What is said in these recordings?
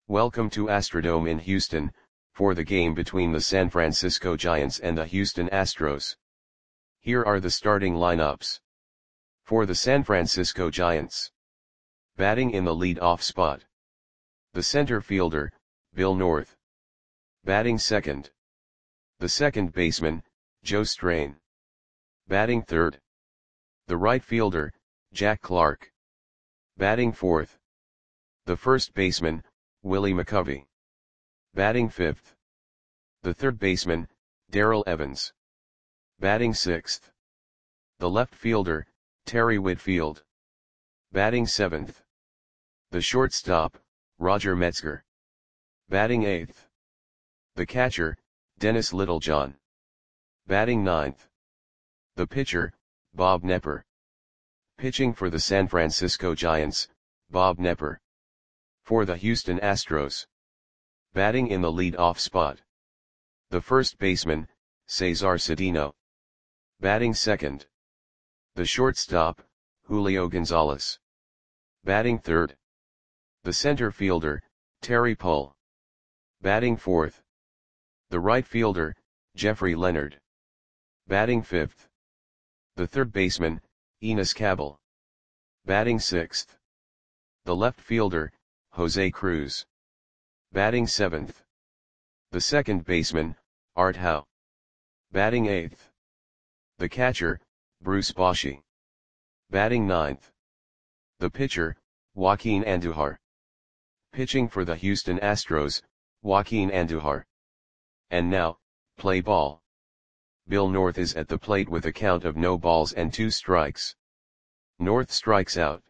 Welcome to Astrodome in Houston, for the game between the San Francisco Giants and the Houston Astros. Here are the starting lineups. For the San Francisco Giants. Batting in the lead-off spot. The center fielder, Bill North. Batting second. The second baseman, Joe Strain. Batting third. The right fielder, Jack Clark. Batting fourth. The first baseman, Willie McCovey. Batting fifth. The third baseman, Darrell Evans. Batting sixth. The left fielder, Terry Whitfield. Batting seventh. The shortstop, Roger Metzger. Batting eighth. The catcher, Dennis Littlejohn. Batting ninth. The pitcher, Bob Knepper. Pitching for the San Francisco Giants, Bob Knepper. For the Houston Astros. Batting in the lead-off spot. The first baseman, Cesar Cedeno. Batting second. The shortstop, Julio Gonzalez. Batting third. The center fielder, Terry Pull. Batting fourth. The right fielder, Jeffrey Leonard. Batting fifth. The third baseman, Enos Cabell. Batting sixth. The left fielder, Jose Cruz. Batting seventh. The second baseman, Art Howe. Batting eighth. The catcher, Bruce Bochy. Batting ninth. The pitcher, Joaquin Andujar. Pitching for the Houston Astros, Joaquin Andujar. And now, play ball. Bill North is at the plate with a count of no balls and 2 strikes. North strikes out.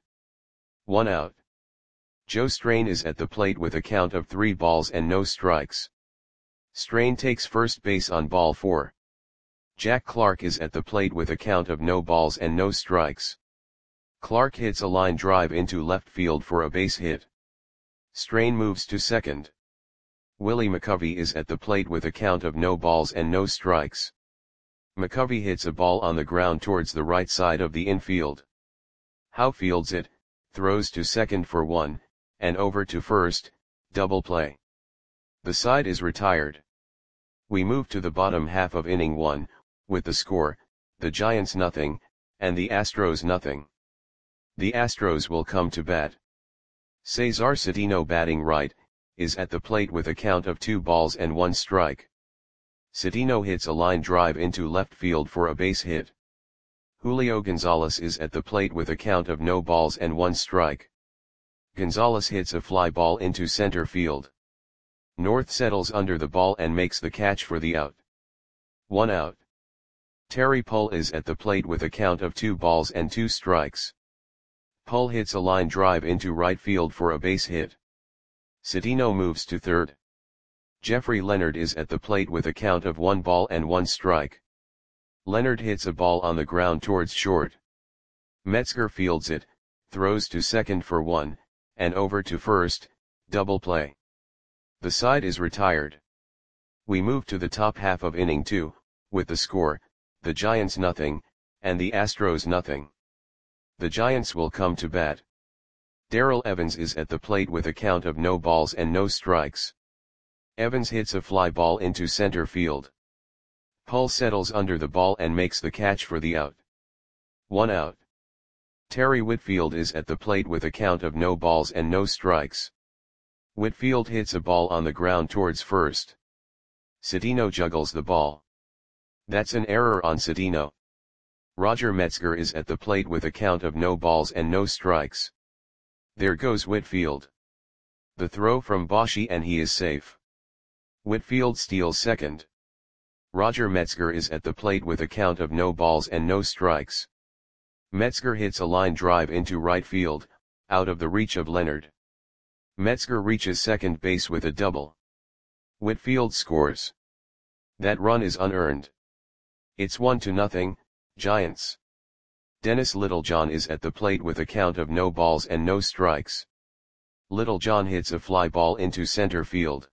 1 out. Joe Strain is at the plate with a count of 3 balls and no strikes. Strain takes first base on ball 4. Jack Clark is at the plate with a count of no balls and no strikes. Clark hits a line drive into left field for a base hit. Strain moves to second. Willie McCovey is at the plate with a count of no balls and no strikes. McCovey hits a ball on the ground towards the right side of the infield. Howe fields it, throws to second for 1, and over to first, double play. The side is retired. We move to the bottom half of inning 1, with the score, the Giants nothing, and the Astros nothing. The Astros will come to bat. Cesar Cedeno batting right, is at the plate with a count of 2 balls and 1 strike. Cedeno hits a line drive into left field for a base hit. Julio Gonzalez is at the plate with a count of no balls and 1 strike. Gonzalez hits a fly ball into center field. North settles under the ball and makes the catch for the out. 1 out. Terry Pull is at the plate with a count of 2 balls and 2 strikes. Pull hits a line drive into right field for a base hit. Cedeno moves to third. Jeffrey Leonard is at the plate with a count of 1 ball and 1 strike. Leonard hits a ball on the ground towards short. Metzger fields it, throws to second for 1, and over to first, double play. The side is retired. We move to the top half of inning 2, with the score, the Giants nothing, and the Astros nothing. The Giants will come to bat. Darrell Evans is at the plate with a count of no balls and no strikes. Evans hits a fly ball into center field. Pull settles under the ball and makes the catch for the out. 1 out. Terry Whitfield is at the plate with a count of no balls and no strikes. Whitfield hits a ball on the ground towards first. Cedeno juggles the ball. That's an error on Cedeno. Roger Metzger is at the plate with a count of no balls and no strikes. There goes Whitfield. The throw from Bochy and he is safe. Whitfield steals second. Roger Metzger is at the plate with a count of no balls and no strikes. Metzger hits a line drive into right field, out of the reach of Leonard. Metzger reaches second base with a double. Whitfield scores. That run is unearned. It's 1-0, Giants. Dennis Littlejohn is at the plate with a count of no balls and no strikes. Littlejohn hits a fly ball into center field.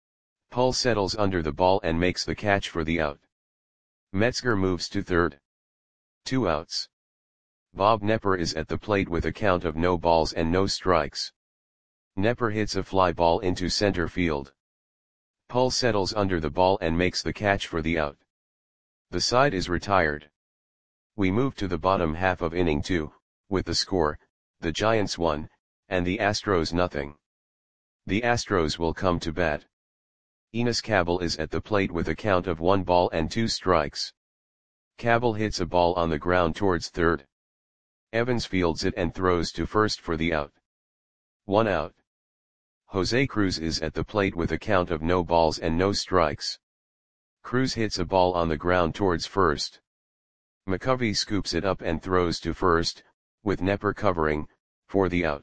Pull settles under the ball and makes the catch for the out. Metzger moves to third. 2 outs. Bob Knepper is at the plate with a count of no balls and no strikes. Nepper hits a fly ball into center field. Pull settles under the ball and makes the catch for the out. The side is retired. We move to the bottom half of inning 2, with the score, the Giants 1, and the Astros nothing. The Astros will come to bat. Enos Cabell is at the plate with a count of 1 ball and 2 strikes. Cabell hits a ball on the ground towards third. Evans fields it and throws to first for the out. 1 out. Jose Cruz is at the plate with a count of no balls and no strikes. Cruz hits a ball on the ground towards first. McCovey scoops it up and throws to first, with Nepper covering, for the out.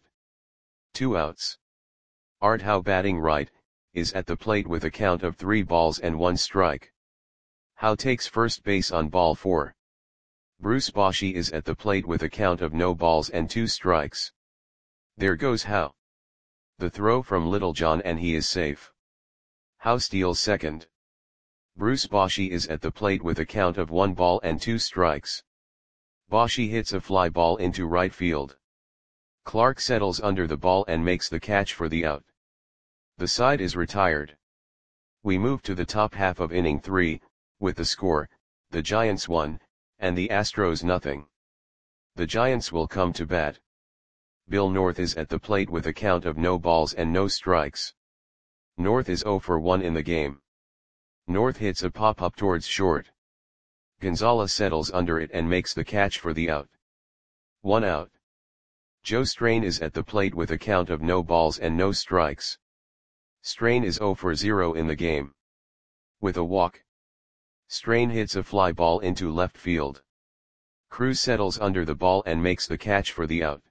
2 outs. Art Howe batting right, is at the plate with a count of 3 balls and 1 strike. Howe takes first base on ball 4. Bruce Bochy is at the plate with a count of no balls and 2 strikes. There goes Howe. The throw from Littlejohn and he is safe. Howe steals second. Bruce Bochy is at the plate with a count of 1 ball and 2 strikes. Bochy hits a fly ball into right field. Clark settles under the ball and makes the catch for the out. The side is retired. We move to the top half of inning 3, with the score, the Giants 1, and the Astros nothing. The Giants will come to bat. Bill North is at the plate with a count of no balls and no strikes. North is 0 for 1 in the game. North hits a pop-up towards short. Gonzalez settles under it and makes the catch for the out. 1 out. Joe Strain is at the plate with a count of no balls and no strikes. Strain is 0 for 0 in the game. With a walk. Strain hits a fly ball into left field. Cruz settles under the ball and makes the catch for the out.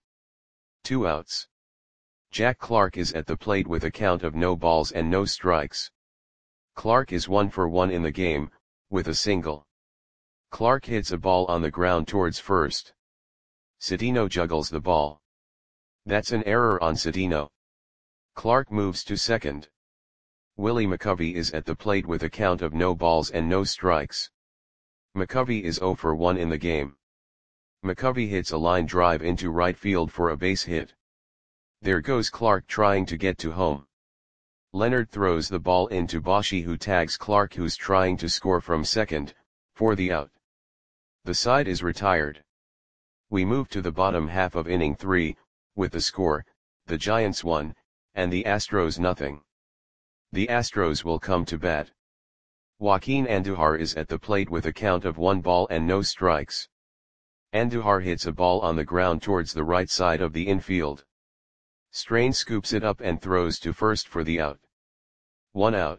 2 outs. Jack Clark is at the plate with a count of no balls and no strikes. Clark is 1 for 1 in the game, with a single. Clark hits a ball on the ground towards first. Cedeno juggles the ball. That's an error on Cedeno. Clark moves to second. Willie McCovey is at the plate with a count of no balls and no strikes. McCovey is 0 for 1 in the game. McCovey hits a line drive into right field for a base hit. There goes Clark trying to get to home. Leonard throws the ball into Bochy who tags Clark who's trying to score from second, for the out. The side is retired. We move to the bottom half of inning 3, with the score, the Giants 1, and the Astros nothing. The Astros will come to bat. Joaquin Andujar is at the plate with a count of 1 ball and no strikes. Andujar hits a ball on the ground towards the right side of the infield. Strain scoops it up and throws to first for the out. 1 out.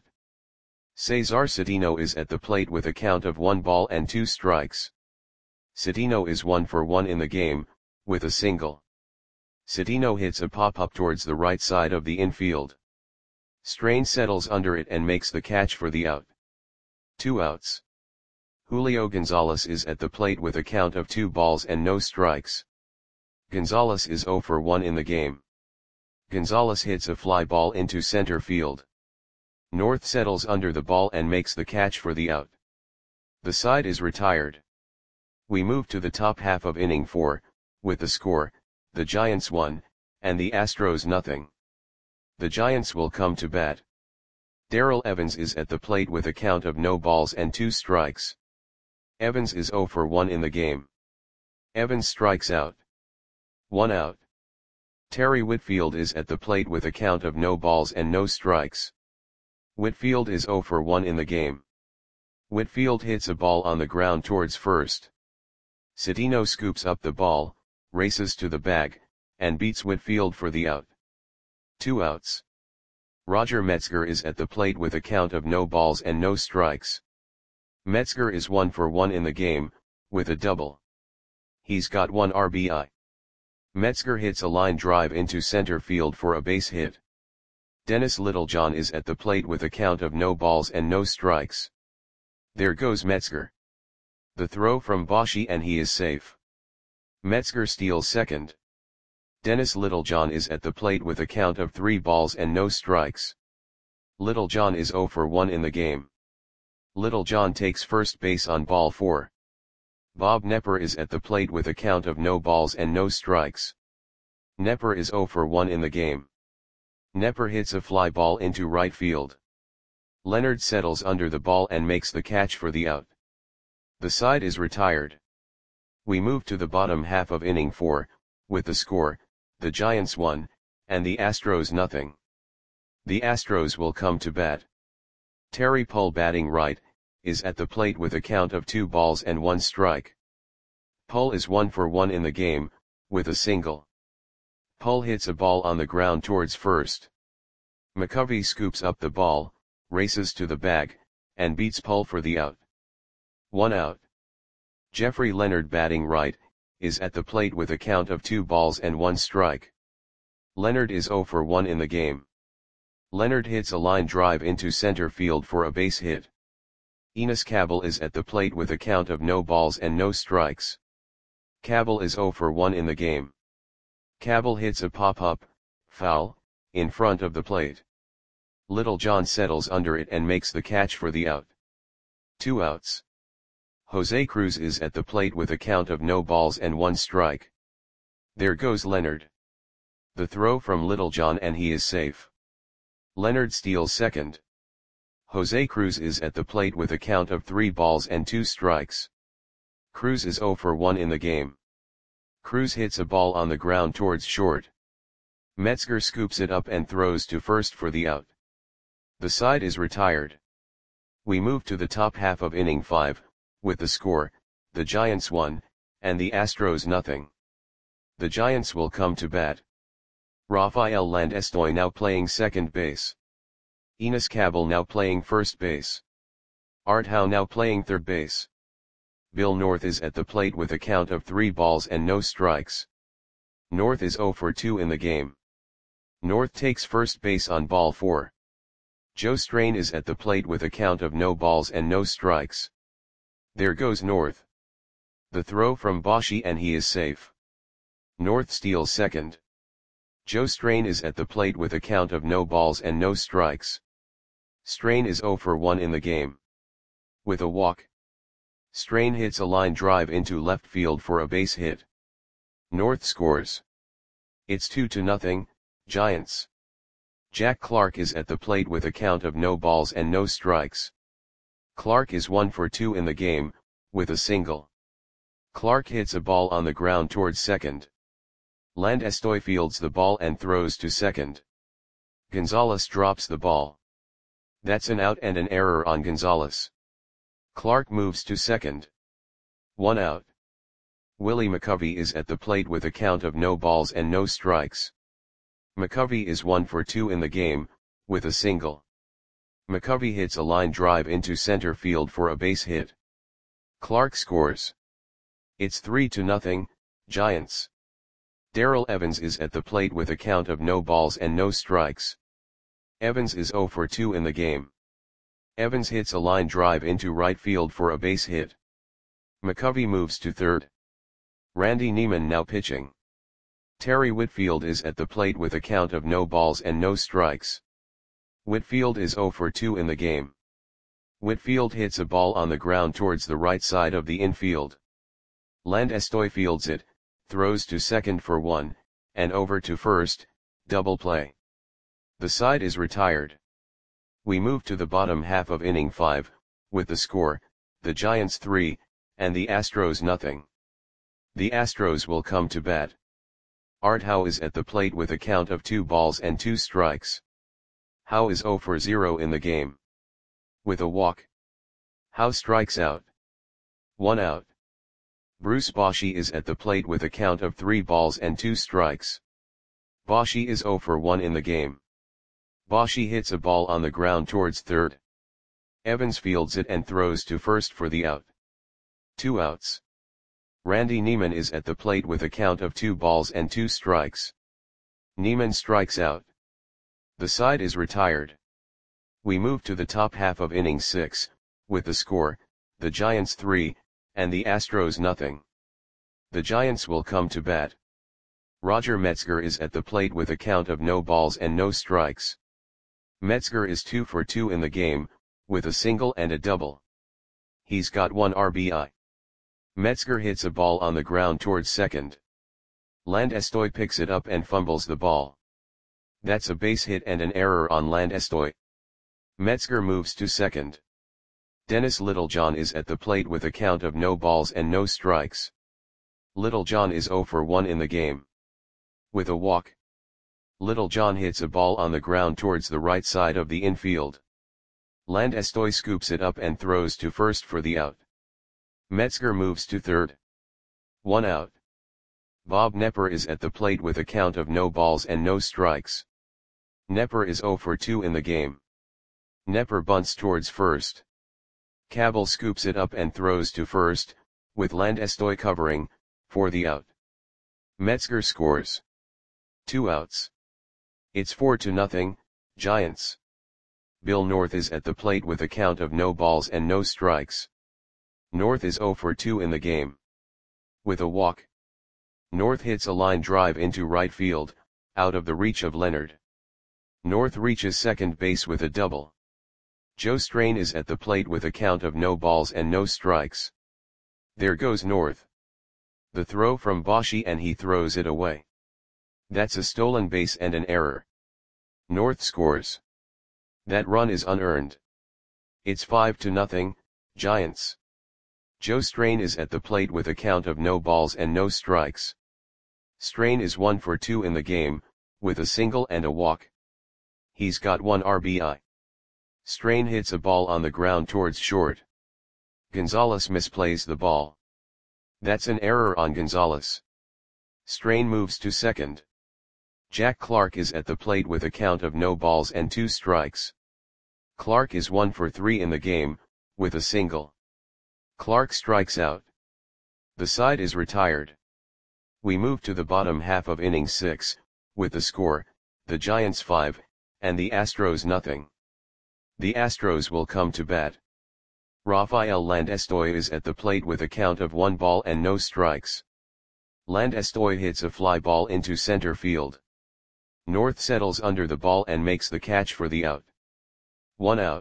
Cesar Cedeno is at the plate with a count of 1 ball and 2 strikes. Cedeno is 1 for 1 in the game, with a single. Cedeno hits a pop-up towards the right side of the infield. Strain settles under it and makes the catch for the out. 2 outs. Julio Gonzalez is at the plate with a count of 2 balls and no strikes. Gonzalez is 0 for 1 in the game. Gonzalez hits a fly ball into center field. North settles under the ball and makes the catch for the out. The side is retired. We move to the top half of inning 4, with the score, the Giants 1, and the Astros nothing. The Giants will come to bat. Darrell Evans is at the plate with a count of no balls and 2 strikes. Evans is 0 for 1 in the game. Evans strikes out. 1 out. Terry Whitfield is at the plate with a count of no balls and no strikes. Whitfield is 0 for 1 in the game. Whitfield hits a ball on the ground towards first. Cedeno scoops up the ball, races to the bag, and beats Whitfield for the out. 2 outs. Roger Metzger is at the plate with a count of no balls and no strikes. Metzger is 1 for 1 in the game, with a double. He's got 1 RBI. Metzger hits a line drive into center field for a base hit. Dennis Littlejohn is at the plate with a count of no balls and no strikes. There goes Metzger. The throw from Bochy and he is safe. Metzger steals second. Dennis Littlejohn is at the plate with a count of 3 balls and no strikes. Littlejohn is 0 for 1 in the game. Littlejohn takes first base on ball 4. Bob Nepper is at the plate with a count of no balls and no strikes. Nepper is 0 for 1 in the game. Nepper hits a fly ball into right field. Leonard settles under the ball and makes the catch for the out. The side is retired. We move to the bottom half of inning 4, with the score, the Giants 1, and the Astros nothing. The Astros will come to bat. Terry Pull, batting right, is at the plate with a count of 2 balls and 1 strike. Pull is 1 for 1 in the game, with a single. Pull hits a ball on the ground towards first. McCovey scoops up the ball, races to the bag, and beats Pull for the out. 1 out. Jeffrey Leonard, batting right, is at the plate with a count of 2 balls and 1 strike. Leonard is 0 for 1 in the game. Leonard hits a line drive into center field for a base hit. Enos Cabell is at the plate with a count of no balls and no strikes. Cabell is 0 for 1 in the game. Cabell hits a pop-up, foul, in front of the plate. Littlejohn settles under it and makes the catch for the out. 2 outs. Jose Cruz is at the plate with a count of no balls and 1 strike. There goes Leonard. The throw from Littlejohn and he is safe. Leonard steals second. Jose Cruz is at the plate with a count of 3 balls and 2 strikes. Cruz is 0 for 1 in the game. Cruz hits a ball on the ground towards short. Metzger scoops it up and throws to first for the out. The side is retired. We move to the top half of inning 5, with the score, the Giants 1, and the Astros nothing. The Giants will come to bat. Rafael Landestoy now playing second base. Enos Cabell now playing first base. Art Howe now playing third base. Bill North is at the plate with a count of 3 balls and no strikes. North is 0 for 2 in the game. North takes first base on ball 4. Joe Strain is at the plate with a count of no balls and no strikes. There goes North. The throw from Boshi and he is safe. North steals second. Joe Strain is at the plate with a count of no balls and no strikes. Strain is 0 for 1 in the game. With a walk. Strain hits a line drive into left field for a base hit. North scores. It's 2-0, Giants. Jack Clark is at the plate with a count of no balls and no strikes. Clark is 1 for 2 in the game, with a single. Clark hits a ball on the ground towards second. Landestoy fields the ball and throws to second. Gonzalez drops the ball. That's an out and an error on Gonzalez. Clark moves to second. 1 out. Willie McCovey is at the plate with a count of no balls and no strikes. McCovey is 1 for 2 in the game, with a single. McCovey hits a line drive into center field for a base hit. Clark scores. It's 3-0, Giants. Darrell Evans is at the plate with a count of no balls and no strikes. Evans is 0 for 2 in the game. Evans hits a line drive into right field for a base hit. McCovey moves to third. Randy Neiman now pitching. Terry Whitfield is at the plate with a count of no balls and no strikes. Whitfield is 0 for 2 in the game. Whitfield hits a ball on the ground towards the right side of the infield. Landestoy fields it, throws to second for 1, and over to first, double play. The side is retired. We move to the bottom half of inning 5, with the score, the Giants 3, and the Astros nothing. The Astros will come to bat. Art Howe is at the plate with a count of 2 balls and 2 strikes. Howe is 0 for 0 in the game. With a walk. Howe strikes out. 1 out. Bruce Bochy is at the plate with a count of 3 balls and 2 strikes. Bochy is 0 for 1 in the game. Bochy hits a ball on the ground towards third. Evans fields it and throws to first for the out. 2 outs. Randy Neiman is at the plate with a count of 2 balls and 2 strikes. Neiman strikes out. The side is retired. We move to the top half of inning 6, with the score, the Giants 3, and the Astros nothing. The Giants will come to bat. Roger Metzger is at the plate with a count of no balls and no strikes. Metzger is 2 for 2 in the game, with a single and a double. He's got 1 RBI. Metzger hits a ball on the ground towards second. Landestoy picks it up and fumbles the ball. That's a base hit and an error on Landestoi. Metzger moves to second. Dennis Littlejohn is at the plate with a count of no balls and no strikes. Littlejohn is 0 for 1 in the game. With a walk, Littlejohn hits a ball on the ground towards the right side of the infield. Landestoi scoops it up and throws to first for the out. Metzger moves to third. 1 out. Bob Knepper is at the plate with a count of no balls and no strikes. Knepper is 0 for 2 in the game. Knepper bunts towards first. Cabell scoops it up and throws to first, with Landestoi covering, for the out. Metzger scores. 2 outs. It's 4-0, Giants. Bill North is at the plate with a count of no balls and no strikes. North is 0 for 2 in the game. With a walk, North hits a line drive into right field, out of the reach of Leonard. North reaches second base with a double. Joe Strain is at the plate with a count of no balls and no strikes. There goes North. The throw from Boschi and he throws it away. That's a stolen base and an error. North scores. That run is unearned. It's 5-0, Giants. Joe Strain is at the plate with a count of no balls and no strikes. Strain is 1 for 2 in the game, with a single and a walk. He's got 1 RBI. Strain hits a ball on the ground towards short. Gonzalez misplays the ball. That's an error on Gonzalez. Strain moves to second. Jack Clark is at the plate with a count of no balls and 2 strikes. Clark is 1 for 3 in the game, with a single. Clark strikes out. The side is retired. We move to the bottom half of inning 6, with the score, the Giants 5, and the Astros nothing. The Astros will come to bat. Rafael Landestoi is at the plate with a count of 1 ball and no strikes. Landestoi hits a fly ball into center field. North settles under the ball and makes the catch for the out. 1 out.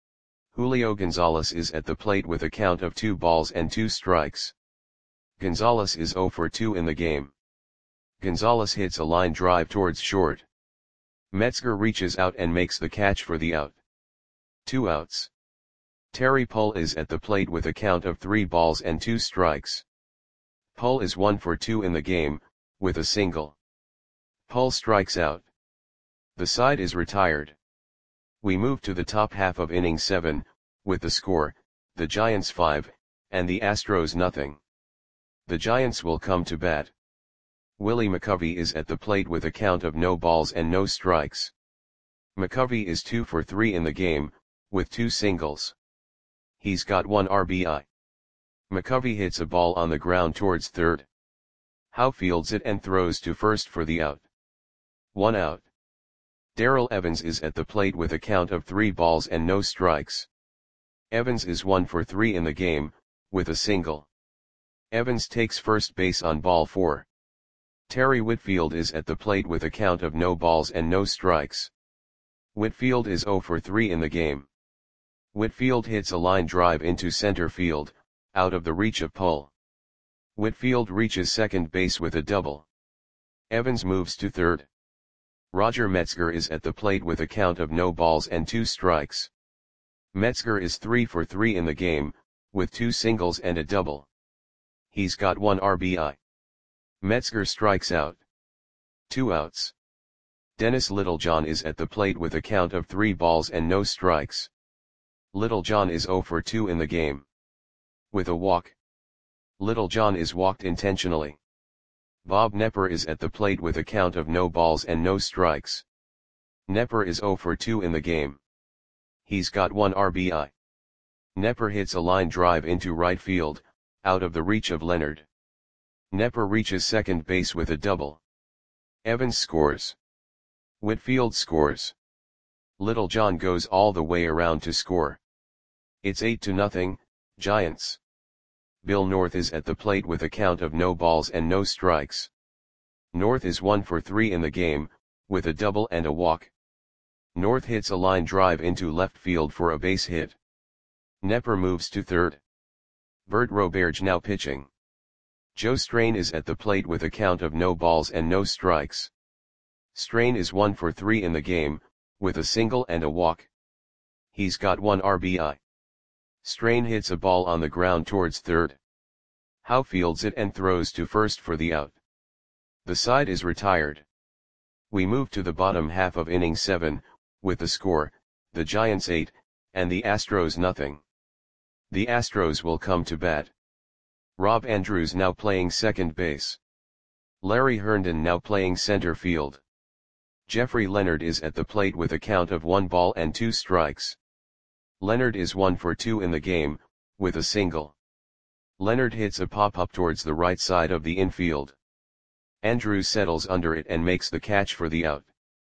Julio Gonzalez is at the plate with a count of 2 balls and 2 strikes. Gonzalez is 0 for 2 in the game. Gonzalez hits a line drive towards short. Metzger reaches out and makes the catch for the out. 2 outs. Terry Pull is at the plate with a count of 3 balls and 2 strikes. Pull is 1 for 2 in the game, with a single. Pull strikes out. The side is retired. We move to the top half of inning 7, with the score, the Giants 5, and the Astros nothing. The Giants will come to bat. Willie McCovey is at the plate with a count of no balls and no strikes. McCovey is 2 for 3 in the game, with 2 singles. He's got 1 RBI. McCovey hits a ball on the ground towards third. Howe fields it and throws to first for the out. 1 out. Darrell Evans is at the plate with a count of 3 balls and no strikes. Evans is 1 for 3 in the game, with a single. Evans takes first base on ball 4. Terry Whitfield is at the plate with a count of no balls and no strikes. Whitfield is 0 for 3 in the game. Whitfield hits a line drive into center field, out of the reach of Pull. Whitfield reaches second base with a double. Evans moves to third. Roger Metzger is at the plate with a count of no balls and 2 strikes. Metzger is 3 for 3 in the game, with 2 singles and a double. He's got 1 RBI. Metzger strikes out. 2 outs. Dennis Littlejohn is at the plate with a count of 3 balls and no strikes. Littlejohn is 0 for 2 in the game. With a walk. Littlejohn is walked intentionally. Bob Knepper is at the plate with a count of no balls and no strikes. Knepper is 0 for 2 in the game. He's got 1 RBI. Knepper hits a line drive into right field, out of the reach of Leonard. Knepper reaches second base with a double. Evans scores. Whitfield scores. Littlejohn goes all the way around to score. It's 8-0, Giants. Bill North is at the plate with a count of no balls and no strikes. North is 1 for 3 in the game, with a double and a walk. North hits a line drive into left field for a base hit. Knepper moves to third. Bert Roberge now pitching. Joe Strain is at the plate with a count of no balls and no strikes. Strain is 1 for 3 in the game, with a single and a walk. He's got 1 RBI. Strain hits a ball on the ground towards third. Howe fields it and throws to first for the out. The side is retired. We move to the bottom half of inning 7, with the score, the Giants 8, and the Astros nothing. The Astros will come to bat. Rob Andrews now playing second base. Larry Herndon now playing center field. Jeffrey Leonard is at the plate with a count of 1 ball and 2 strikes. Leonard is 1 for 2 in the game, with a single. Leonard hits a pop-up towards the right side of the infield. Andrews settles under it and makes the catch for the out.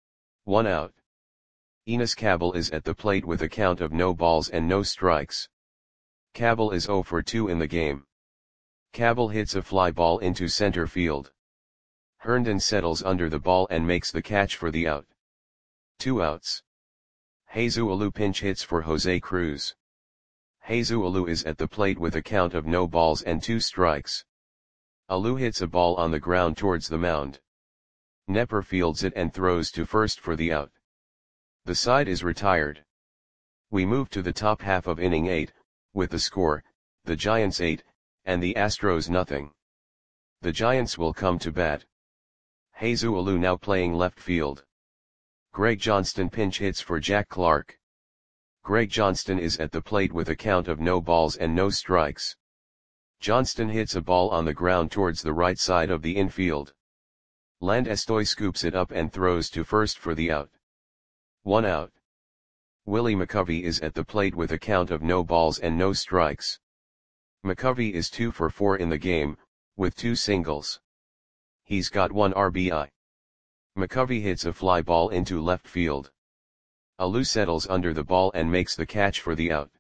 1 out. Enos Cabell is at the plate with a count of no balls and no strikes. Cabell is 0 for 2 in the game. Cabell hits a fly ball into center field. Herndon settles under the ball and makes the catch for the out. 2 outs. Jesus Alou pinch hits for Jose Cruz. Jesus Alou is at the plate with a count of no balls and 2 strikes. Alou hits a ball on the ground towards the mound. Nepper fields it and throws to first for the out. The side is retired. We move to the top half of inning 8, with the score, the Giants 8, and the Astros nothing. The Giants will come to bat. Jesus Alou now playing left field. Greg Johnston pinch hits for Jack Clark. Greg Johnston is at the plate with a count of no balls and no strikes. Johnston hits a ball on the ground towards the right side of the infield. Land Estoy scoops it up and throws to first for the out. 1 out. Willie McCovey is at the plate with a count of no balls and no strikes. McCovey is 2 for 4 in the game, with 2 singles. He's got 1 RBI. McCovey hits a fly ball into left field. Alou settles under the ball and makes the catch for the out.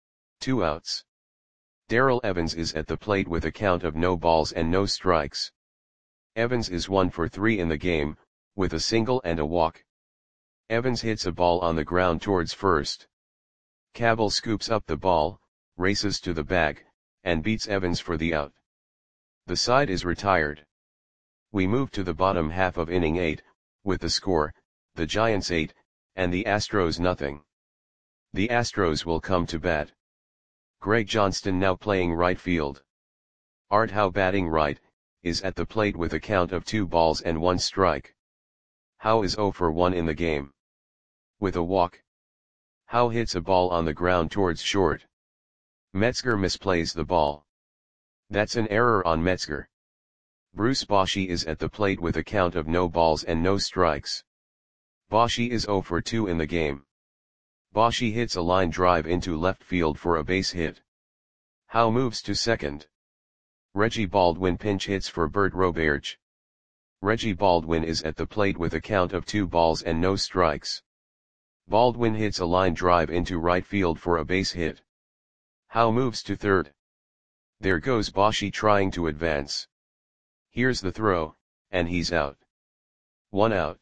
2 outs. Darrell Evans is at the plate with a count of no balls and no strikes. Evans is 1 for 3 in the game, with a single and a walk. Evans hits a ball on the ground towards first. Cabell scoops up the ball, races to the bag, and beats Evans for the out. The side is retired. We move to the bottom half of inning 8, with the score, the Giants 8, and the Astros nothing. The Astros will come to bat. Greg Johnston now playing right field. Art Howe batting right, is at the plate with a count of 2 balls and 1 strike. Howe is 0 for 1 in the game. With a walk. Howe hits a ball on the ground towards short. Metzger misplays the ball. That's an error on Metzger. Bruce Bochy is at the plate with a count of no balls and no strikes. Bochy is 0 for 2 in the game. Bochy hits a line drive into left field for a base hit. Howe moves to second. Reggie Baldwin pinch hits for Bert Roberge. Reggie Baldwin is at the plate with a count of 2 balls and no strikes. Baldwin hits a line drive into right field for a base hit. Howe moves to third. There goes Bochy trying to advance. Here's the throw, and he's out. 1 out.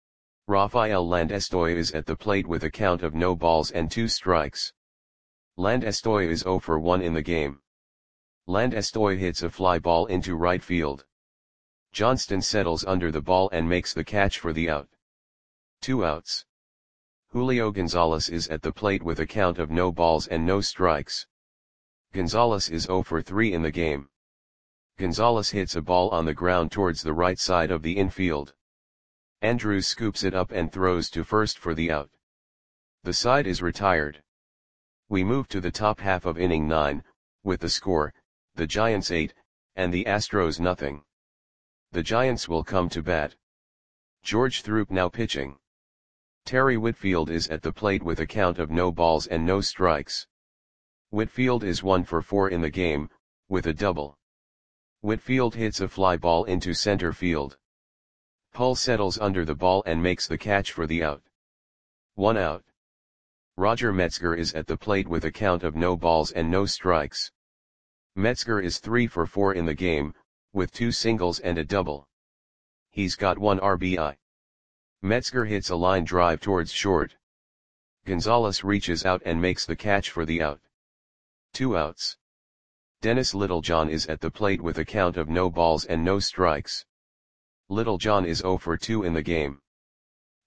Rafael Landestoy is at the plate with a count of no balls and 2 strikes. Landestoy is 0 for 1 in the game. Landestoy hits a fly ball into right field. Johnston settles under the ball and makes the catch for the out. 2 outs. Julio Gonzalez is at the plate with a count of no balls and no strikes. Gonzalez is 0 for 3 in the game. Gonzalez hits a ball on the ground towards the right side of the infield. Andrews scoops it up and throws to first for the out. The side is retired. We move to the top half of inning 9, with the score, the Giants 8, and the Astros nothing. The Giants will come to bat. George Throop now pitching. Terry Whitfield is at the plate with a count of no balls and no strikes. Whitfield is 1 for 4 in the game, with a double. Whitfield hits a fly ball into center field. Pull settles under the ball and makes the catch for the out. 1 out. Roger Metzger is at the plate with a count of no balls and no strikes. Metzger is 3 for 4 in the game, with 2 singles and a double. He's got 1 RBI. Metzger hits a line drive towards short. Gonzalez reaches out and makes the catch for the out. 2 outs. Dennis Littlejohn is at the plate with a count of no balls and no strikes. Littlejohn is 0 for 2 in the game.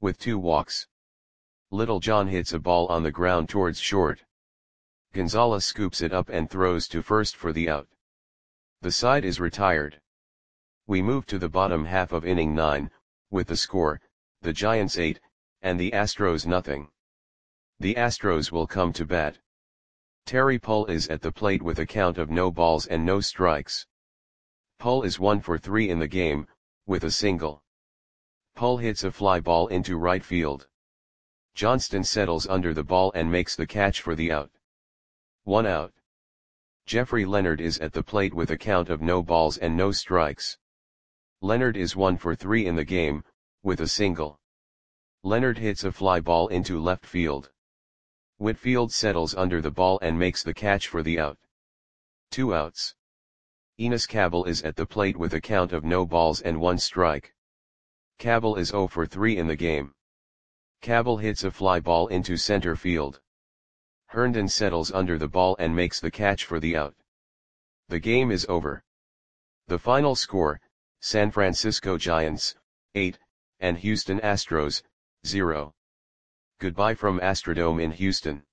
with 2 walks. Littlejohn hits a ball on the ground towards short. Gonzalez scoops it up and throws to first for the out. The side is retired. We move to the bottom half of inning 9, with the score, the Giants 8, and the Astros nothing. The Astros will come to bat. Terry Pull is at the plate with a count of no balls and no strikes. Pull is 1 for 3 in the game, with a single. Pull hits a fly ball into right field. Johnston settles under the ball and makes the catch for the out. 1 out. Jeffrey Leonard is at the plate with a count of no balls and no strikes. Leonard is 1 for 3 in the game, with a single. Leonard hits a fly ball into left field. Whitfield settles under the ball and makes the catch for the out. 2 outs. Enos Cabell is at the plate with a count of no balls and 1 strike. Cabell is 0 for 3 in the game. Cabell hits a fly ball into center field. Herndon settles under the ball and makes the catch for the out. The game is over. The final score, San Francisco Giants, 8, and Houston Astros, 0. Goodbye from Astrodome in Houston.